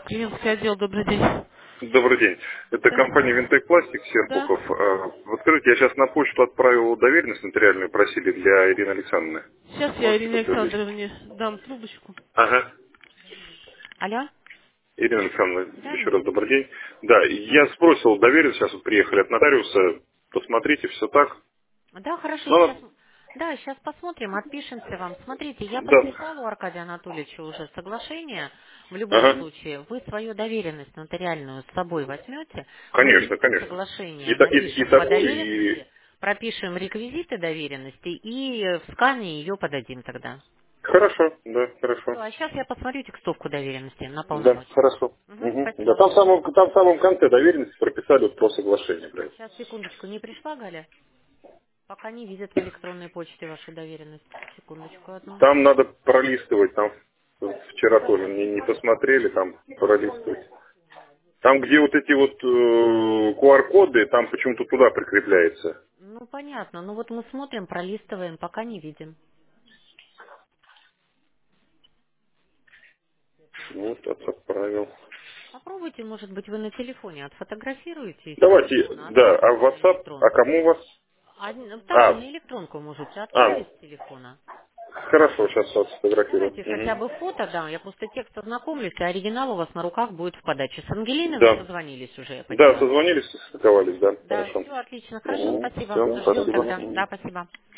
Клиентский отдел, добрый день. Добрый день. Это Да. компания Винтек Пластик Да. Серпухов. Вот скажите, я сейчас на почту отправил доверенность нотариальную, просили для Ирины Александровны. Сейчас я Можете Ирине подтвердить? Александровне дам трубочку. Ага. Алло? Ирина Александровна, Да, еще да. раз добрый день. Да, я сбросил доверенность, сейчас вот приехали от нотариуса. Посмотрите, все так. Да, хорошо, Ну, сейчас... Да, сейчас посмотрим, отпишемся вам. Смотрите, я да. подписала у Аркадия Анатольевича уже соглашение. В любом Ага. случае, вы свою доверенность нотариальную с собой возьмете, Конечно, вынесем конечно. соглашение, И напишем по такую, и... доверенности, пропишем реквизиты доверенности и в скане ее подадим тогда. Хорошо, да, Все, хорошо. а сейчас я посмотрю текстовку доверенности на Да, полномочия. хорошо. Угу, Угу. Да, спасибо. там в самом конце доверенности прописали вот про соглашение, блядь. Сейчас, секундочку, не пришла, Галя? Пока не видят в электронной почте вашу доверенность. Секундочку одну. Там надо пролистывать, там вчера тоже не посмотрели, там пролистывать. Там, где вот эти вот QR-коды, там почему-то туда прикрепляется. Ну, понятно. Ну, вот мы смотрим, пролистываем, пока не видим. Вот, отправил. Попробуйте, может быть, вы на телефоне отфотографируете из Давайте, телефона, да, а отправите в на WhatsApp, а электронку. кому у вас? Ну, также А, на электронку можете а, отправить с телефона. хорошо, сейчас сфотографирую. Давайте хотя бы Мгм. фото, да, я просто текст ознакомлюсь, а оригинал у вас на руках будет в подаче. С Ангелиной вы Да, созвонились уже, я да, поняла. созвонились, стыковались, да, Да, хорошо. все отлично, хорошо, спасибо. Все, Ждем спасибо. тогда. Мгм. Да, спасибо.